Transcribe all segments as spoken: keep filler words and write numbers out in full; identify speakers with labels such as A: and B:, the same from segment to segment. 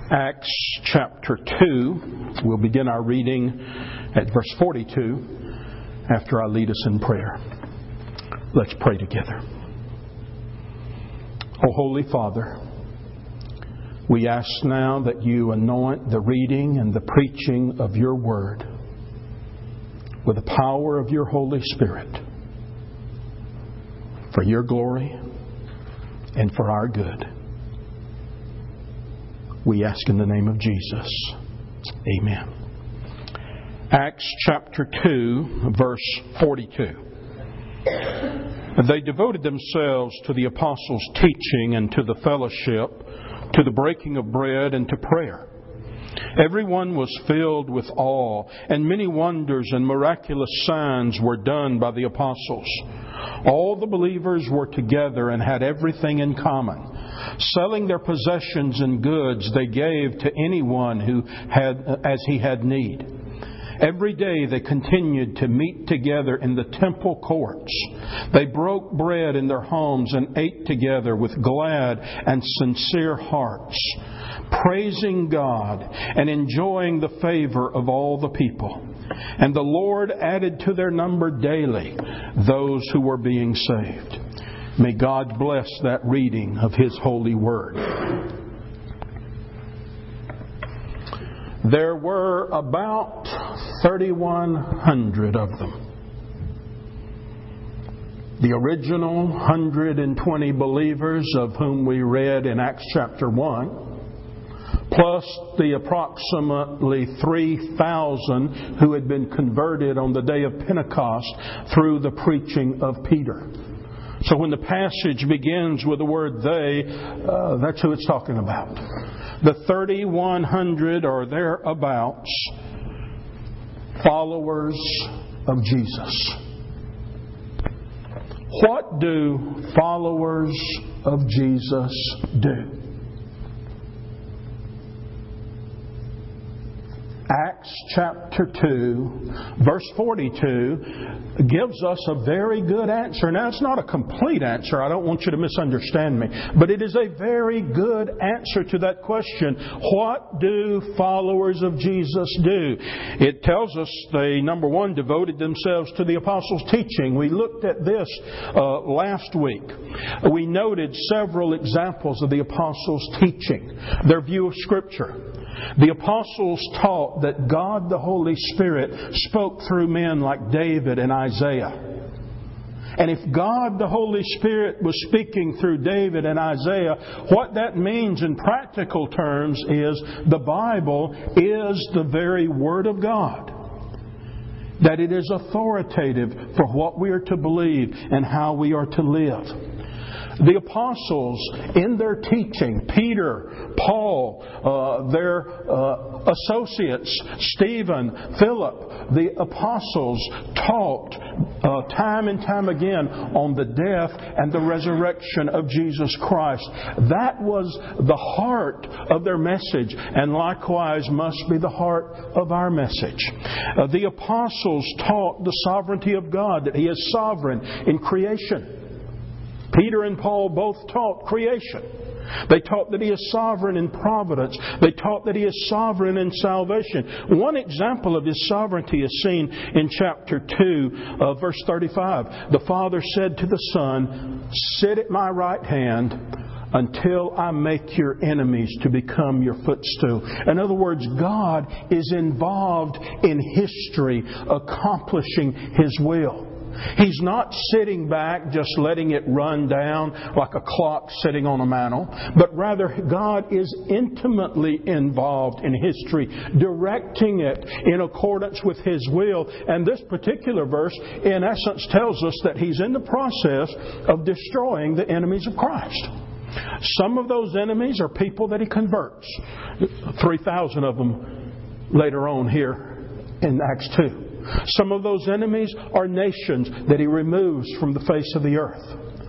A: Acts chapter two. We'll begin our reading at verse forty-two after I lead us in prayer. Let's pray together. O Holy Father, we ask now that you anoint the reading and the preaching of your word with the power of your Holy Spirit for your glory and for our good. We ask in the name of Jesus. Amen. Acts chapter two, verse forty-two. They devoted themselves to the apostles' teaching and to the fellowship, to the breaking of bread and to prayer. Everyone was filled with awe, and many wonders and miraculous signs were done by the apostles. All the believers were together and had everything in common. Selling their possessions and goods, they gave to anyone who had as he had need. Every day they continued to meet together in the temple courts. They broke bread in their homes and ate together with glad and sincere hearts, praising God and enjoying the favor of all the people. And the Lord added to their number daily those who were being saved. May God bless that reading of His holy word. There were about thirty-one hundred of them. The original one hundred twenty believers of whom we read in Acts chapter one, plus the approximately three thousand who had been converted on the day of Pentecost through the preaching of Peter. So when the passage begins with the word they, uh, that's who it's talking about. The thirty-one hundred or thereabouts followers of Jesus. What do followers of Jesus do? Acts chapter two, verse forty-two, gives us a very good answer. Now, it's not a complete answer. I don't want you to misunderstand me. But it is a very good answer to that question. What do followers of Jesus do? It tells us they, number one, devoted themselves to the apostles' teaching. We looked at this uh, last week. We noted several examples of the apostles' teaching, their view of Scripture. The apostles taught that God the Holy Spirit spoke through men like David and Isaiah. And if God the Holy Spirit was speaking through David and Isaiah, what that means in practical terms is the Bible is the very Word of God. That it is authoritative for what we are to believe and how we are to live. The apostles, in their teaching, Peter, Paul, uh, their uh, associates, Stephen, Philip, the apostles taught uh, time and time again on the death and the resurrection of Jesus Christ. That was the heart of their message, and likewise must be the heart of our message. Uh, the apostles taught the sovereignty of God, that He is sovereign in creation. Peter and Paul both taught creation. They taught that He is sovereign in providence. They taught that He is sovereign in salvation. One example of His sovereignty is seen in chapter two, uh, verse thirty-five. The Father said to the Son, "Sit at my right hand until I make your enemies to become your footstool." In other words, God is involved in history, accomplishing His will. He's not sitting back just letting it run down like a clock sitting on a mantle, but rather God is intimately involved in history, directing it in accordance with His will. And this particular verse, in essence, tells us that He's in the process of destroying the enemies of Christ. Some of those enemies are people that He converts. three thousand of them later on here in Acts two. Some of those enemies are nations that He removes from the face of the earth.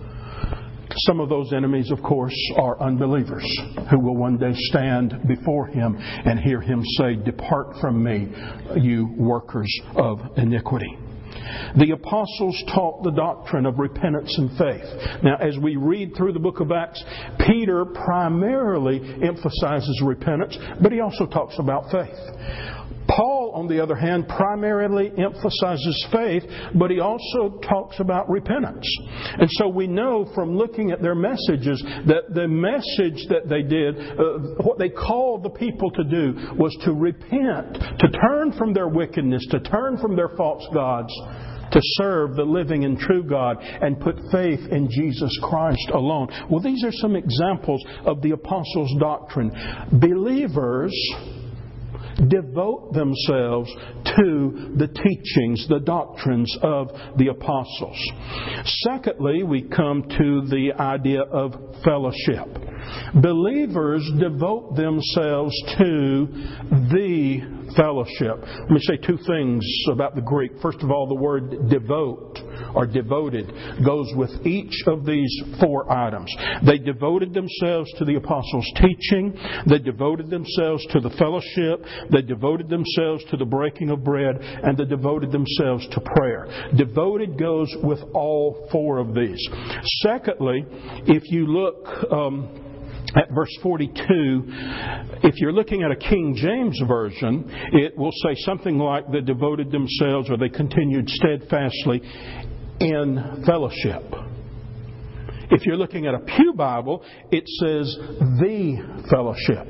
A: Some of those enemies, of course, are unbelievers who will one day stand before Him and hear Him say, "Depart from me, you workers of iniquity." The apostles taught the doctrine of repentance and faith. Now, as we read through the book of Acts, Peter primarily emphasizes repentance, but he also talks about faith. Paul, on the other hand, primarily emphasizes faith, but he also talks about repentance. And so we know from looking at their messages that the message that they did, uh, what they called the people to do, was to repent, to turn from their wickedness, to turn from their false gods, to serve the living and true God, and put faith in Jesus Christ alone. Well, these are some examples of the apostles' doctrine. Believers devote themselves to the teachings, the doctrines of the apostles. Secondly, we come to the idea of fellowship. Believers devote themselves to the fellowship. Let me say two things about the Greek. First of all, the word devote or devoted goes with each of these four items. They devoted themselves to the apostles' teaching. They devoted themselves to the fellowship. They devoted themselves to the breaking of bread. And they devoted themselves to prayer. Devoted goes with all four of these. Secondly, if you look Um, at verse forty-two, if you're looking at a King James Version, it will say something like they devoted themselves or they continued steadfastly in fellowship. If you're looking at a Pew Bible, it says the fellowship.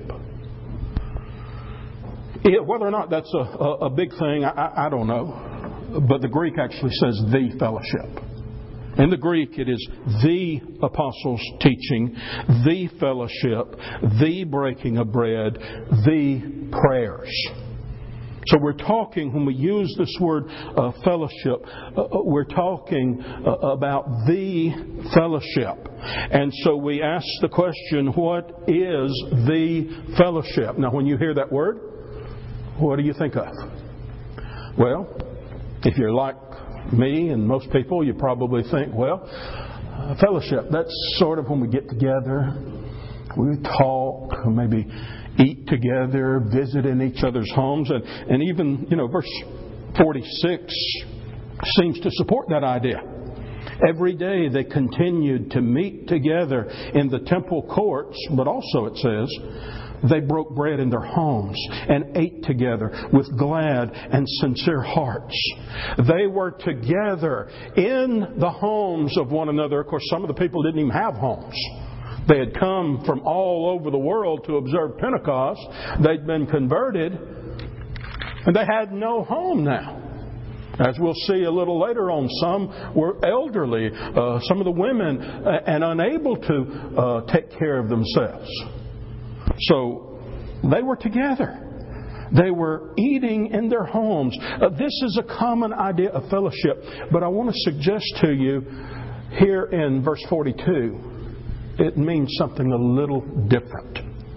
A: It, whether or not that's a, a, a big thing, I, I don't know. But the Greek actually says the fellowship. In the Greek, it is the apostles' teaching, the fellowship, the breaking of bread, the prayers. So we're talking, when we use this word uh, fellowship, uh, we're talking uh, about the fellowship. And so we ask the question, what is the fellowship? Now, when you hear that word, what do you think of? Well, if you're like me and most people, you probably think, well, uh, fellowship, that's sort of when we get together, we talk, maybe eat together, visit in each other's homes, and, and even, you know, verse forty-six seems to support that idea. Every day they continued to meet together in the temple courts, but also it says they broke bread in their homes and ate together with glad and sincere hearts. They were together in the homes of one another. Of course, some of the people didn't even have homes. They had come from all over the world to observe Pentecost. They'd been converted, and they had no home now. As we'll see a little later on, some were elderly, uh, some of the women, uh, and unable to uh, take care of themselves. So they were together. They were eating in their homes. Uh, this is a common idea of fellowship. But I want to suggest to you here in verse forty-two, it means something a little different.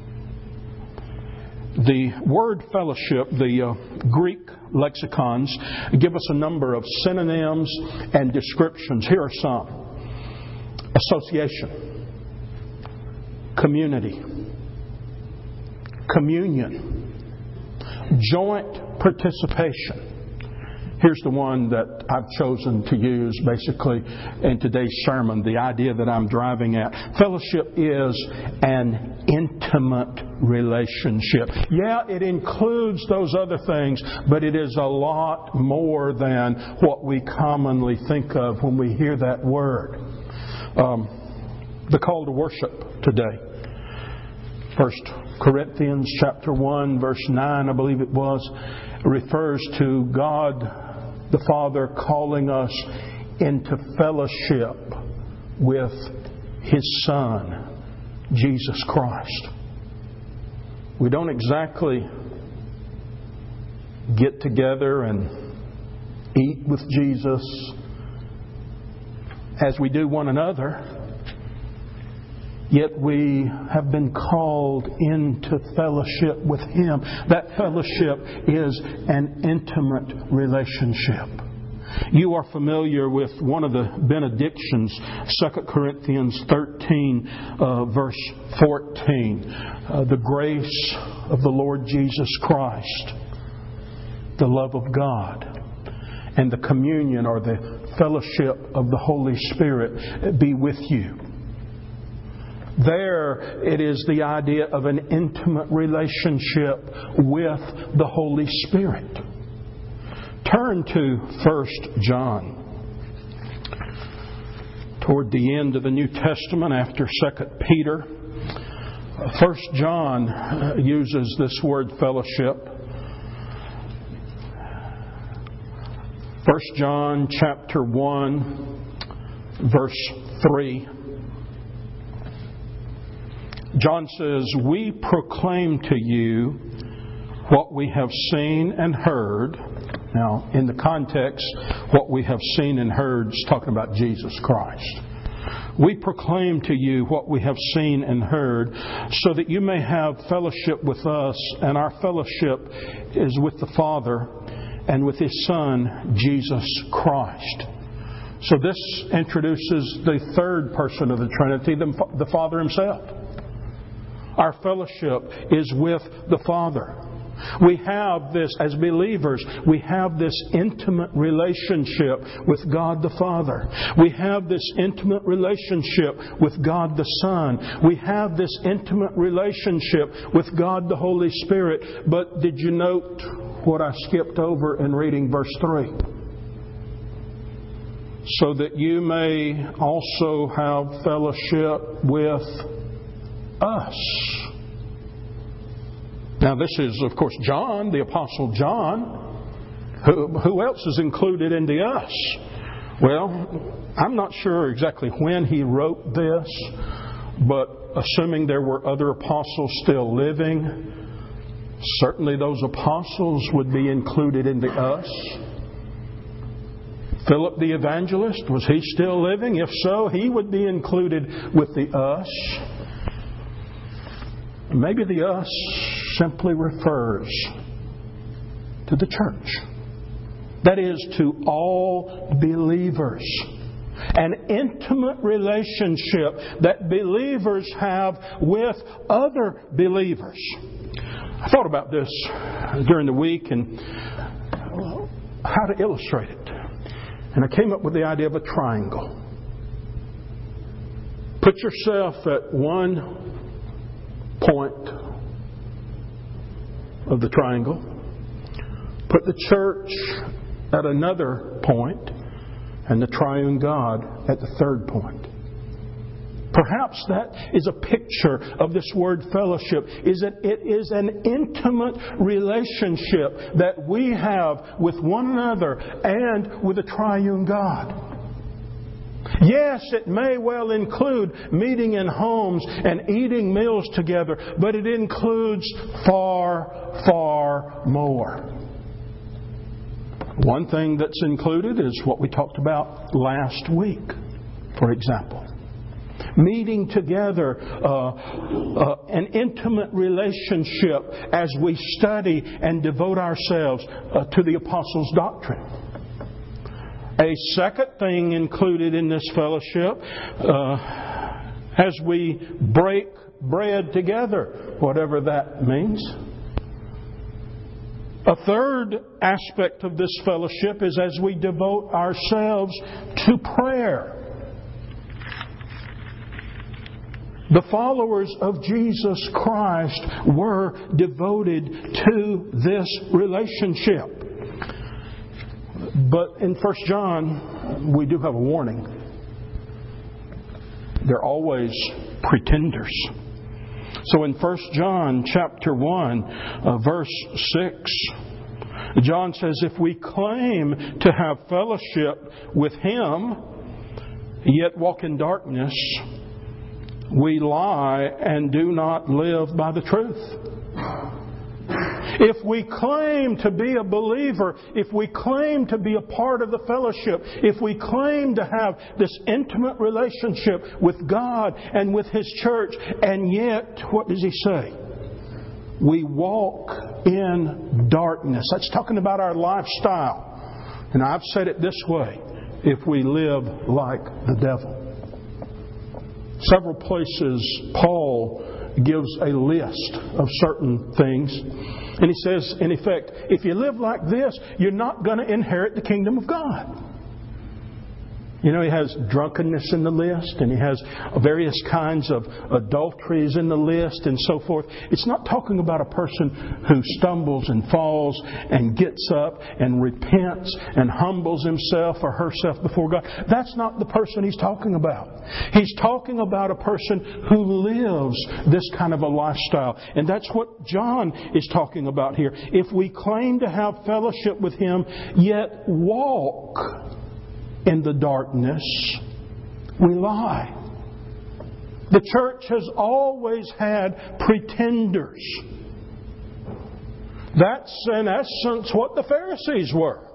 A: The word fellowship, the uh, Greek lexicons give us a number of synonyms and descriptions. Here are some. Association, community, communion, joint participation. Here's the one that I've chosen to use basically in today's sermon, the idea that I'm driving at. Fellowship is an intimate relationship. Yeah, it includes those other things, but it is a lot more than what we commonly think of when we hear that word. Um, the call to worship today. First Corinthians chapter one, verse nine, I believe it was, refers to God the Father calling us into fellowship with His Son, Jesus Christ. We don't exactly get together and eat with Jesus as we do one another. Yet we have been called into fellowship with Him. That fellowship is an intimate relationship. You are familiar with one of the benedictions, Second Corinthians thirteen, uh, verse fourteen. Uh, the grace of the Lord Jesus Christ, the love of God, and the communion or the fellowship of the Holy Spirit be with you. There it is the idea of an intimate relationship with the Holy Spirit. Turn to First John. Toward the end of the New Testament, after Second Peter, First John uses this word fellowship. First John chapter one, verse three. John says, "We proclaim to you what we have seen and heard." Now, in the context, what we have seen and heard is talking about Jesus Christ. "We proclaim to you what we have seen and heard, so that you may have fellowship with us, and our fellowship is with the Father and with His Son, Jesus Christ." So this introduces the third person of the Trinity, the Father Himself. Our fellowship is with the Father. We have this, as believers, we have this intimate relationship with God the Father. We have this intimate relationship with God the Son. We have this intimate relationship with God the Holy Spirit. But did you note what I skipped over in reading verse three? So that you may also have fellowship with us. Now this is, of course, John, the Apostle John. Who, who else is included in the us? Well, I'm not sure exactly when he wrote this, but assuming there were other apostles still living, certainly those apostles would be included in the us. Philip the evangelist, was he still living? If so, he would be included with the us. Maybe the us simply refers to the church. That is, to all believers. An intimate relationship that believers have with other believers. I thought about this during the week and how to illustrate it. And I came up with the idea of a triangle. Put yourself at one point of the triangle. Put the church at another point, and the triune God at the third point. Perhaps that is a picture of this word fellowship, is that it is an intimate relationship that we have with one another and with the triune God. Yes, it may well include meeting in homes and eating meals together, but it includes far, far more. One thing that's included is what we talked about last week, for example. Meeting together, uh, uh, an intimate relationship as we study and devote ourselves uh, to the Apostles' doctrine. A second thing included in this fellowship, uh, as we break bread together, whatever that means. A third aspect of this fellowship is as we devote ourselves to prayer. The followers of Jesus Christ were devoted to this relationship. But in First John, we do have a warning. They're always pretenders. So in First John chapter one, uh, verse six, John says, "If we claim to have fellowship with Him, yet walk in darkness, we lie and do not live by the truth." If we claim to be a believer, if we claim to be a part of the fellowship, if we claim to have this intimate relationship with God and with His church, and yet, what does He say? We walk in darkness. That's talking about our lifestyle. And I've said it this way: if we live like the devil. Several places Paul gives a list of certain things. And he says, in effect, if you live like this, you're not going to inherit the kingdom of God. You know, he has drunkenness in the list, and he has various kinds of adulteries in the list, and so forth. It's not talking about a person who stumbles and falls and gets up and repents and humbles himself or herself before God. That's not the person he's talking about. He's talking about a person who lives this kind of a lifestyle. And that's what John is talking about here. If we claim to have fellowship with Him, yet walk in the darkness, we lie. The church has always had pretenders. That's in essence what the Pharisees were.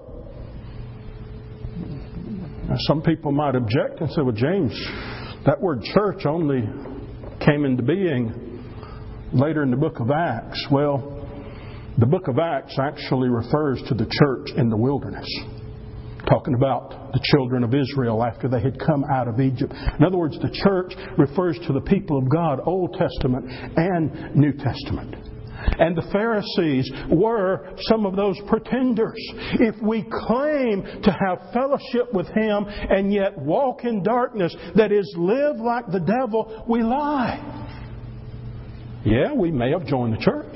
A: Now, some people might object and say, well, James, that word church only came into being later in the book of Acts. Well, the book of Acts actually refers to the church in the wilderness, talking about the children of Israel after they had come out of Egypt. In other words, the church refers to the people of God, Old Testament and New Testament. And the Pharisees were some of those pretenders. If we claim to have fellowship with Him and yet walk in darkness, that is, live like the devil, we lie. Yeah, we may have joined the church.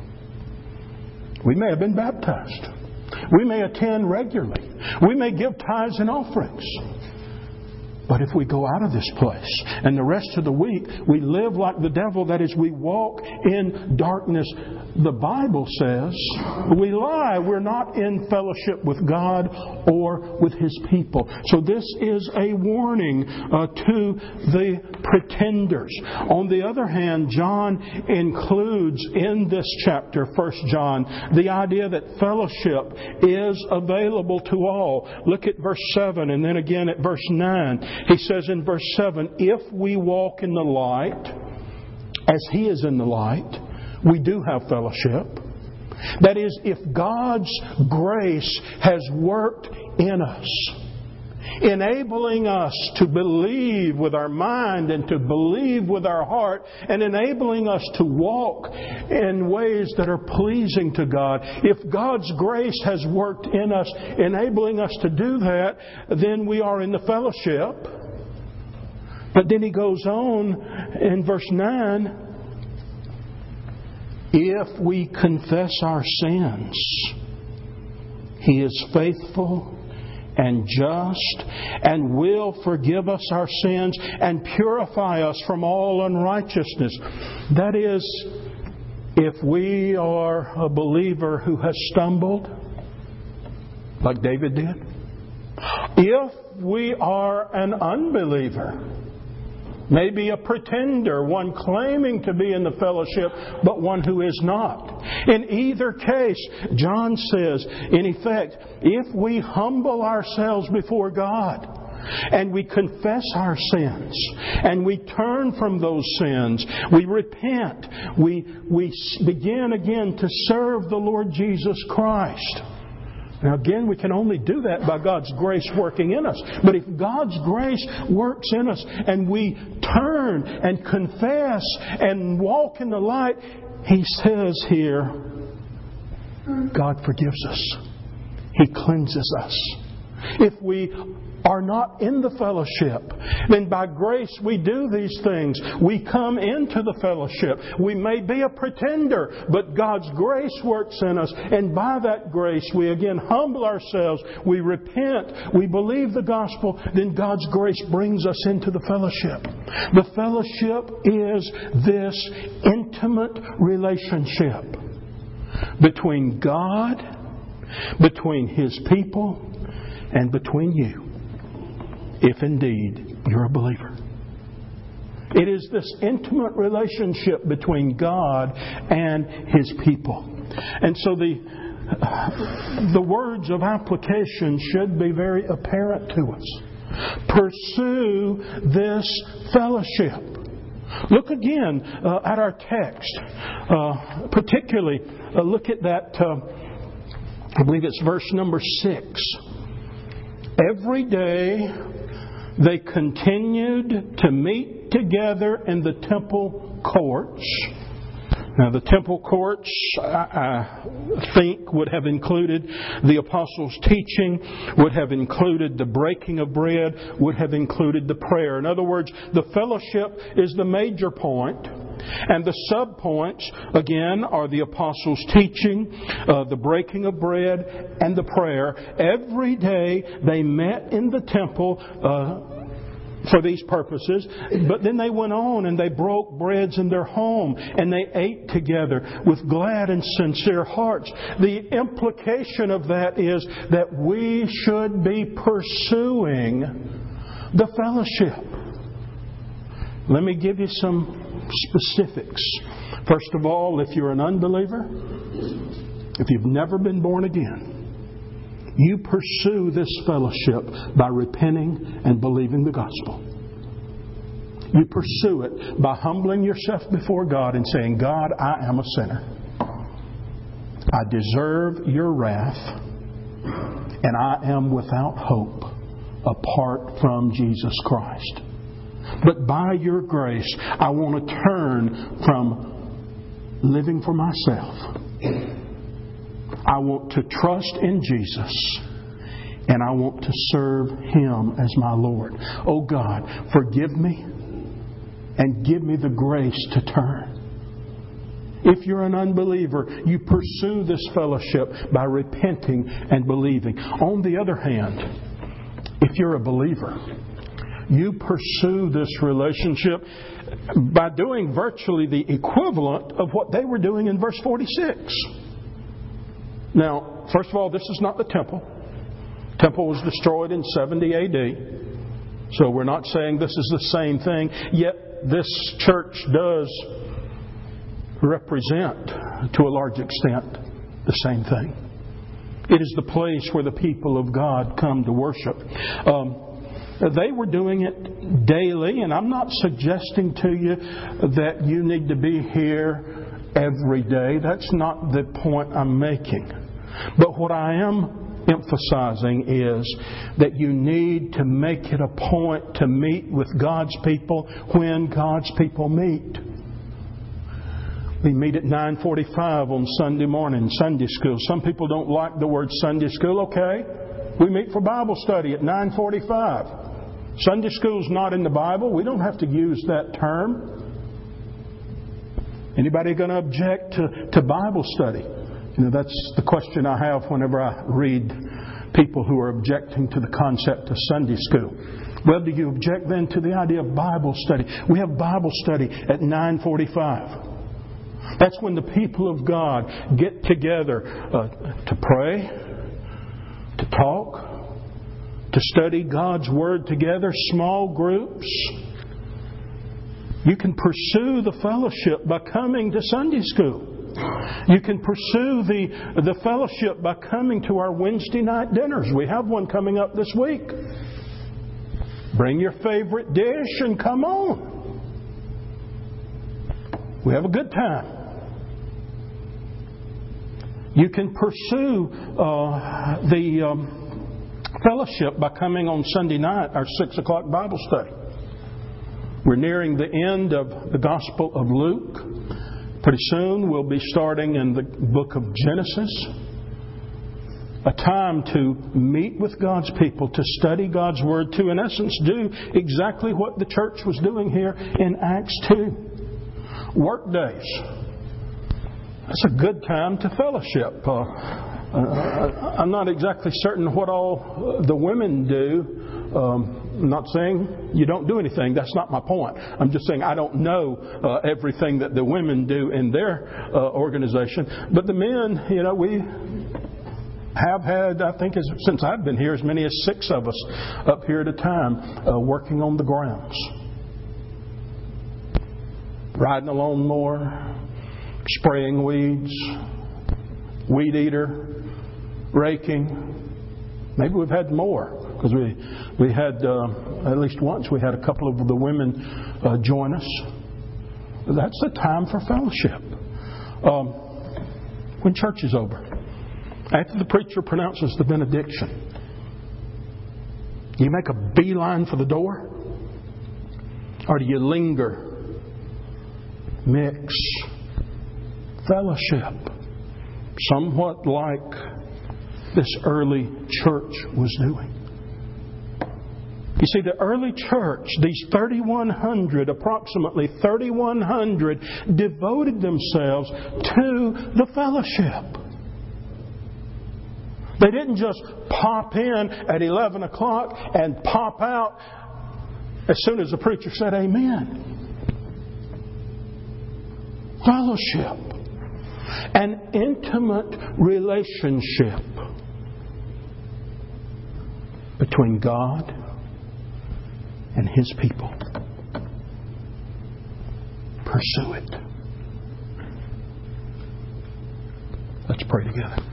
A: We may have been baptized. We may attend regularly. We may give tithes and offerings. But if we go out of this place and the rest of the week we live like the devil, that is, we walk in darkness, the Bible says we lie. We're not in fellowship with God or with His people. So this is a warning uh, to the pretenders. On the other hand, John includes in this chapter, First John, the idea that fellowship is available to all. Look at verse seven and then again at verse nine. He says in verse seven, if we walk in the light, as He is in the light, we do have fellowship. That is, if God's grace has worked in us, enabling us to believe with our mind and to believe with our heart, and enabling us to walk in ways that are pleasing to God. If God's grace has worked in us, enabling us to do that, then we are in the fellowship. But then he goes on in verse nine, if we confess our sins, He is faithful and just, and will forgive us our sins and purify us from all unrighteousness. That is, if we are a believer who has stumbled, like David did. If we are an unbeliever, maybe a pretender, one claiming to be in the fellowship, but one who is not. In either case, John says, in effect, if we humble ourselves before God, and we confess our sins, and we turn from those sins, we repent, we, we begin again to serve the Lord Jesus Christ. Now again, we can only do that by God's grace working in us. But if God's grace works in us and we turn and confess and walk in the light, He says here, God forgives us. He cleanses us. If we are not in the fellowship, then by grace we do these things. We come into the fellowship. We may be a pretender, but God's grace works in us. And by that grace we again humble ourselves. We repent. We believe the gospel. Then God's grace brings us into the fellowship. The fellowship is this intimate relationship between God, between His people, and between you, if indeed you're a believer. It is this intimate relationship between God and His people. And so the, the words of application should be very apparent to us. Pursue this fellowship. Look again uh, at our text. Uh, particularly, uh, look at that, uh, I believe it's verse number six. Every day they continued to meet together in the temple courts. Now, the temple courts, I think, would have included the apostles' teaching, would have included the breaking of bread, would have included the prayer. In other words, the fellowship is the major point, and the sub-points, again, are the apostles' teaching, uh, the breaking of bread, and the prayer. Every day they met in the temple uh, for these purposes, but then they went on and they broke breads in their home and they ate together with glad and sincere hearts. The implication of that is that we should be pursuing the fellowship. Let me give you some specifics. First of all, if you're an unbeliever, if you've never been born again, you pursue this fellowship by repenting and believing the gospel. You pursue it by humbling yourself before God and saying, God, I am a sinner. I deserve your wrath, and I am without hope apart from Jesus Christ. But by your grace, I want to turn from living for myself. I want to trust in Jesus, and I want to serve Him as my Lord. Oh God, forgive me and give me the grace to turn. If you're an unbeliever, you pursue this fellowship by repenting and believing. On the other hand, if you're a believer, you pursue this relationship by doing virtually the equivalent of what they were doing in verse forty-six. Now, first of all, this is not the temple. The temple was destroyed in seventy A D. So we're not saying this is the same thing. Yet this church does represent, to a large extent, the same thing. It is the place where the people of God come to worship. Um, They were doing it daily, and I'm not suggesting to you that you need to be here every day. That's not the point I'm making. But what I am emphasizing is that you need to make it a point to meet with God's people when God's people meet. We meet at nine forty-five on Sunday morning, Sunday school. Some people don't like the word Sunday school. Okay, we meet for Bible study at nine forty-five. Sunday school's not in the Bible. We don't have to use that term. Anybody going to object to, to Bible study? You know, that's the question I have whenever I read people who are objecting to the concept of Sunday school. Well, do you object then to the idea of Bible study? We have Bible study at nine forty-five. That's when the people of God get together uh, to pray, to talk, to study God's Word together, small groups. You can pursue the fellowship by coming to Sunday school. You can pursue the, the fellowship by coming to our Wednesday night dinners. We have one coming up this week. Bring your favorite dish and come on. We have a good time. You can pursue uh, the um, fellowship by coming on Sunday night, our six o'clock Bible study. We're nearing the end of the Gospel of Luke. Pretty soon we'll be starting in the book of Genesis. A time to meet with God's people, to study God's Word, to in essence do exactly what the church was doing here in Acts two. Work days. That's a good time to fellowship. Uh, I'm not exactly certain what all the women do. Um, I'm not saying you don't do anything. That's not my point. I'm just saying I don't know uh, everything that the women do in their uh, organization. But the men, you know, we have had, I think, as, since I've been here, as many as six of us up here at a time uh, working on the grounds. Riding a lawnmower, spraying weeds, weed eater, raking. Maybe we've had more. Because we we had, uh, at least once, we had a couple of the women uh, join us. That's the time for fellowship. Um, when church is over, after the preacher pronounces the benediction, do you make a beeline for the door? Or do you linger mix, fellowship, somewhat like this early church was doing. You see, the early church, these thirty-one hundred, approximately thirty-one hundred, devoted themselves to the fellowship. They didn't just pop in at eleven o'clock and pop out as soon as the preacher said amen. Fellowship. An intimate relationship between God and His people. Pursue it. Let's pray together.